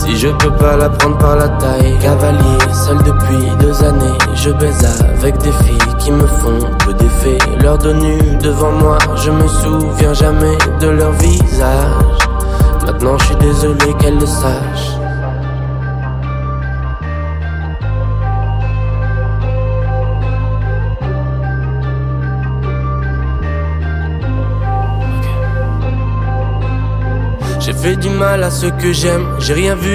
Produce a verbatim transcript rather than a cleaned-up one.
Si je peux pas la prendre par la taille, cavalier, seul depuis deux années. Je baise avec des filles qui me font peu d'effet. Leurs dos nus devant moi, je me souviens jamais de leur visage. Maintenant je suis désolé qu'elles le sachent. J'ai fait du mal à ceux que j'aime, j'ai rien vu